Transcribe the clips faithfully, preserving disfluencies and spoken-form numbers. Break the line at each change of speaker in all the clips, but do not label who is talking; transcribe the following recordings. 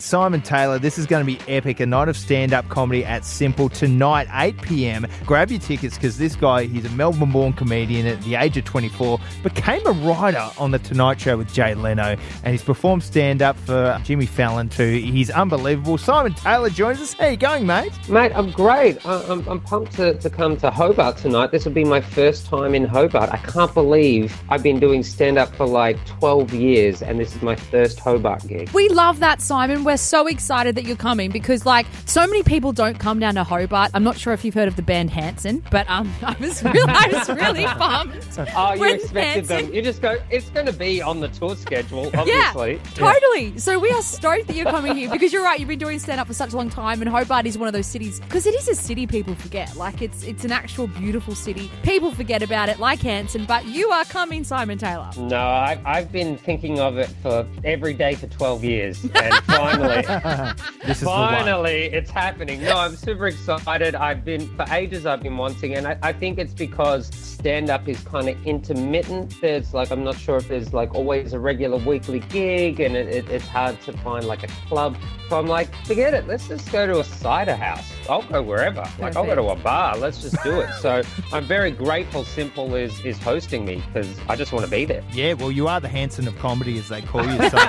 Simon Taylor, this is going to be epic. A night of stand-up comedy at Simple tonight, eight p.m. Grab your tickets because this guy, he's a Melbourne-born comedian at the age of twenty-four, became a writer on The Tonight Show with Jay Leno, and he's performed stand-up for Jimmy Fallon too. He's unbelievable. Simon Taylor joins us. How you going, mate?
Mate, I'm great. I'm, I'm pumped to, to come to Hobart tonight. This will be my first time in Hobart. I can't believe I've been doing stand-up for like twelve years, and this is my first Hobart gig.
We love that, Simon. We're so excited that you're coming because, like, so many people don't come down to Hobart. I'm not sure if you've heard of the band Hanson, but um, I was really, I was really pumped.
Oh, you
when
expected
Hanson...
them. You just go, it's going to be on the tour schedule, obviously.
Yeah, totally. Yeah. So we are stoked that you're coming here because you're right. You've been doing stand-up for such a long time, and Hobart is one of those cities, because it is a city people forget. Like, it's it's an actual beautiful city. People forget about it, like Hanson, but you are coming, Simon Taylor.
No, I, I've been thinking of it for every day for twelve years, and finally,
this is
finally, it's happening. No, I'm super excited. I've been, for ages I've been wanting, and I, I think it's because stand-up is kind of intermittent. There's like, I'm not sure if there's like always a regular weekly gig, and it, it, it's hard to find like a club. So I'm like, forget it. Let's just go to a cider house. I'll go wherever. Perfect. Like, I'll go to a bar. Let's just do it. So I'm very grateful Simple is is hosting me because I just want to be there.
Yeah, well, you are the Hanson of comedy, as they call you. Simon.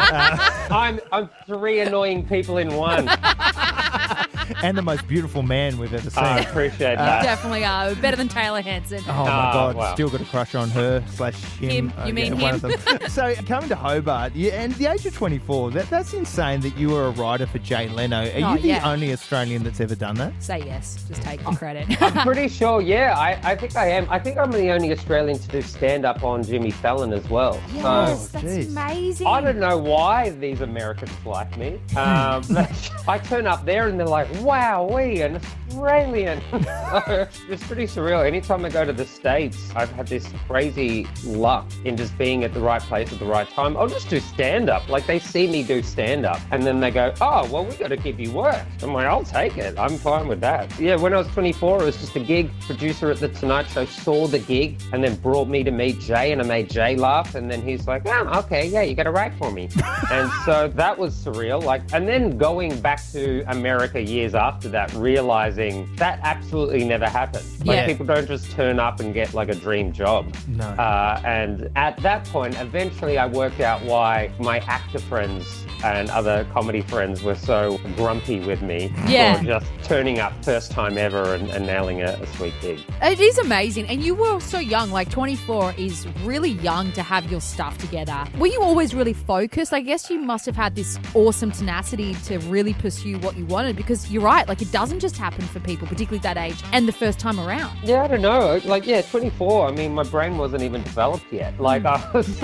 uh,
I'm I'm three annoying people in one.
And the most beautiful man we've ever seen.
I appreciate that.
You definitely are. Better than Taylor Hanson.
Oh, my
Oh,
God.
wow.
Still got a crush on her slash him.
Him.
Uh,
You mean
yeah,
him?
One of them. So, coming to Hobart, you, and at the age of twenty-four, that, that's insane that you were a writer for Jay Leno. Are
Oh,
you the
yeah.
only Australian that's ever done that?
Say yes. Just take the credit.
I'm pretty sure, yeah. I, I think I am. I think I'm the only Australian to do stand-up on Jimmy Fallon as well.
Yes,
So
that's
geez.
amazing.
I don't know why these Americans like me. Um, I turn up there and they're like, wow, we an Australian. It's pretty surreal. Anytime I go to the States, I've had this crazy luck in just being at the right place at the right time. I'll just do stand-up. Like, they see me do stand-up and then they go, oh, well, we got to give you work. I'm like, I'll take it. I'm fine with that. Yeah, when I was twenty-four, it was just a gig. Producer at The Tonight Show saw the gig and then brought me to meet Jay, and I made Jay laugh, and then he's like, oh, okay, yeah, you got to write for me. And so that was surreal. Like, and then going back to America years after that, realizing that absolutely never happened. Like,
Yeah.
people don't just turn up and get like a dream job.
No.
Uh, and at that point, eventually I worked out why my actor friends and other comedy friends were so grumpy with me
Yeah.
for just turning up first time ever and, and nailing a, a sweet gig.
It is amazing. And you were so young, like twenty-four is really young to have your stuff together. Were you always really focused? I guess you must have had this awesome tenacity to really pursue what you wanted, because you're right, like it doesn't just happen for people, particularly that age and the first time around.
Yeah, I don't know. Like, yeah, twenty-four. I mean, my brain wasn't even developed yet. Like, I was,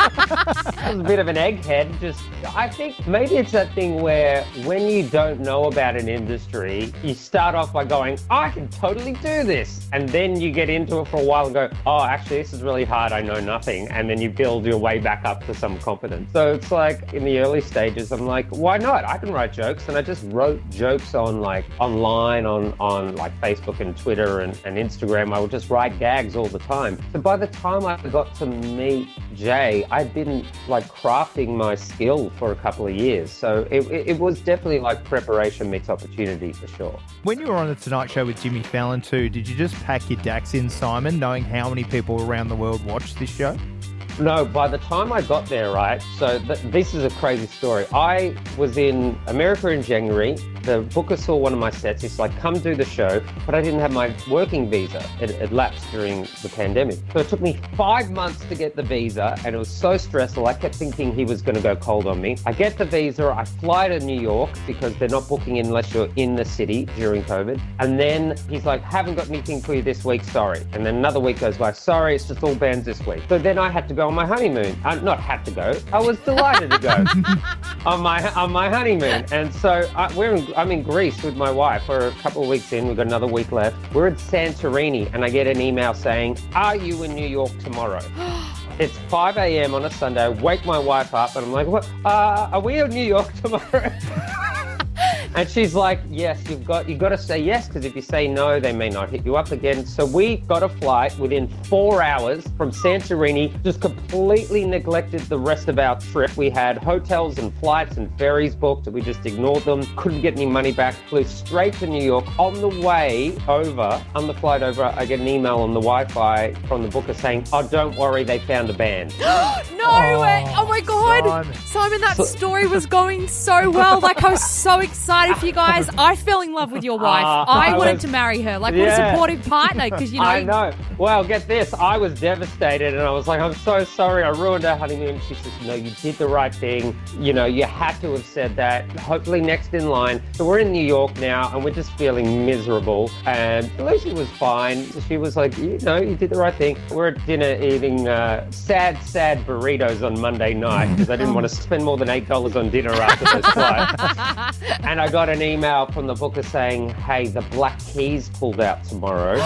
I was a bit of an egghead. Just, I think maybe it's that thing where when you don't know about an industry, you start off by going, I can totally do this. And then you get into it for a while and go, oh, actually, this is really hard. I know nothing. And then you build your way back up to some competence. So it's like in the early stages, I'm like, why not? I can write jokes. And I just wrote jokes on like online, on, on like Facebook and Twitter and, and Instagram. I would just write gags all the time. So by the time I got to meet Jay, I'd been like crafting my skill for a couple of years. So it, it, it was definitely like preparation meets opportunity for sure.
When you were on The Tonight Show with Jimmy Fallon too, did you just pack your dax in, Simon, knowing how many people around the world watch this show?
No, by the time I got there, right, so th- this is a crazy story. I was in America in January. The booker saw one of my sets. He's like, come do the show. But I didn't have my working visa. It, it lapsed during the pandemic. So it took me five months to get the visa, and it was so stressful. I kept thinking he was going to go cold on me. I get the visa. I fly to New York because they're not booking unless you're in the city during COVID. And then he's like, haven't got anything for you this week, sorry. And then another week goes by, sorry, it's just all bands this week. So then I had to go on my honeymoon. I not had to go. I was delighted to go on my on my honeymoon. And so I, we're in, I'm in Greece with my wife. We're a couple of weeks in. We've got another week left. We're at Santorini, and I get an email saying, "Are you in New York tomorrow?" It's five a.m. on a Sunday. I wake my wife up, and I'm like, "What? Uh, are we in New York tomorrow?" And she's like, yes, you've got you've got to say yes, because if you say no, they may not hit you up again. So we got a flight within four hours from Santorini, just completely neglected the rest of our trip. We had hotels and flights and ferries booked. We just ignored them. Couldn't get any money back. Flew straight to New York. On the way over, on the flight over, I get an email on the Wi-Fi from the booker saying, oh, don't worry, they found a band.
No way. Oh my God.
Simon.
Simon, that story was going so well. Like, I was so excited for you guys. I fell in love with your wife.
Uh,
I
I
wanted
was-
to marry her. Like, what a
Yeah.
supportive partner. Because, you know,
I know. Well, get this. I was devastated and I was like, I'm so sorry. I ruined our honeymoon. She says, no, you did the right thing. You know, you had to have said that. Hopefully next in line. So we're in New York now and we're just feeling miserable. And Lucy was fine. She was like, you know, you did the right thing. We're at dinner eating uh, sad, sad burritos on Monday night because I didn't want to spend more than eight dollars on dinner after those flights. And I got an email from the booker saying, hey, the Black Keys pulled out tomorrow.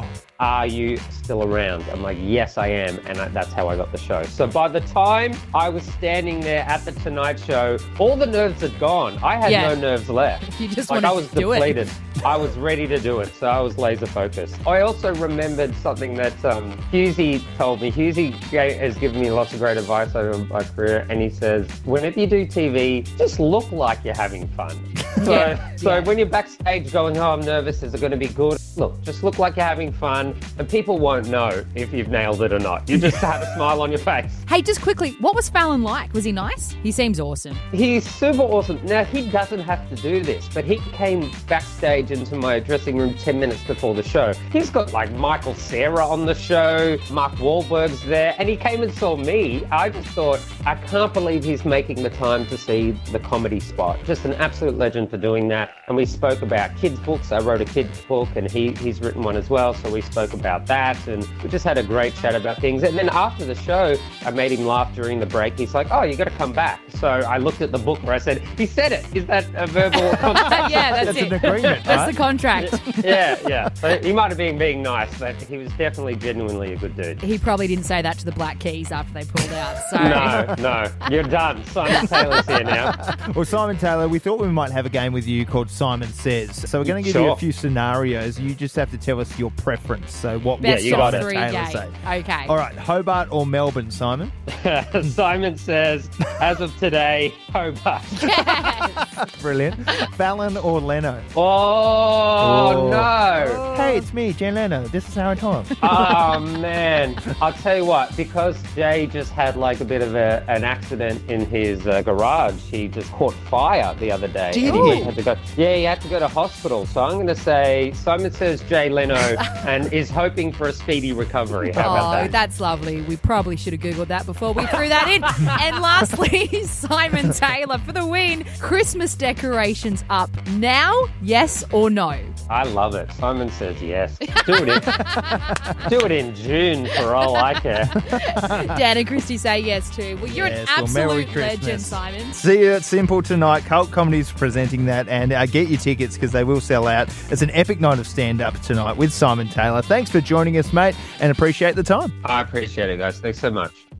Are you still around? I'm like, yes, I am. And I, that's how I got the show. So by the time I was standing there at the Tonight Show, all the nerves had gone. I had
Yeah.
no nerves left.
You just
like
wanted
I was
to do it.
depleted. I was ready to do it. So I was laser focused. I also remembered something that um, Husey told me. Husey gave, has given me lots of great advice over my career. And he says, whenever you do T V, just look like you're having fun. So,
Yeah.
so
Yeah.
when you're backstage going, oh, I'm nervous, is it going to be good? Look, just look like you're having fun, and people won't know if you've nailed it or not. You just have a smile on your face.
hey, just quickly, what was Fallon like? Was he nice? He seems awesome.
He's super awesome. Now, he doesn't have to do this, but he came backstage into my dressing room ten minutes before the show. He's got like Michael Cera on the show, Mark Wahlberg's there, and he came and saw me. I just thought, I can't believe he's making the time to see the comedy spot. Just an absolute legend for doing that. And we spoke about kids' books. I wrote a kids' book, and he, he's written one as well, so we spoke about that, and we just had a great chat about things. And then after the show, I made him laugh during the break. He's like, oh, you got to come back. So I looked at the book where I said, he said it. Is that a verbal contract?
yeah, that's,
That's
it.
an agreement,
That's
right?
the contract.
yeah, yeah. So he might have been being nice, but he was definitely genuinely a good dude.
He probably didn't say that to the Black Keys after they pulled out. So
No, no. You're done. Simon Taylor's here now.
Well, Simon Taylor, we thought we might have a game with you called Simon Says. So we're going to give you
Sure.
a few scenarios. You just have to tell us your preference. So what would
best
you
of
got it.
three
Taylor
game.
say?
Okay.
All right, Hobart or Melbourne, Simon?
Simon says, as of today, Hobart.
Brilliant. Fallon or Leno?
Oh,
Oh.
no.
Hey, it's me, Jay Leno. This is Howard Tom.
Oh, man. I'll tell you what, because Jay just had like a bit of a, an accident in his uh, garage, he just caught fire the other day.
Did
And
he?
Had to go, yeah, he had to go to hospital. So I'm going to say Simon Says Jay Leno and is hoping for a speedy recovery. How
Oh,
about that?
that's lovely. We probably should have Googled that before we threw that in. And lastly, Simon Taylor for the win. Christmas decorations up now, yes or no?
I love it. Simon says yes. Do it in, do it in June for all I care.
Dan and Christy say yes too. Well, you're
Yes,
an
well, Merry
absolute legend,
Christmas.
Simon.
See you at Simple tonight. Cult Comedy's presenting that, and uh, get your tickets because they will sell out. It's an epic night of stand-up tonight with Simon Taylor. Thanks for joining us, mate, and appreciate the time.
I appreciate it, guys. Thanks so much.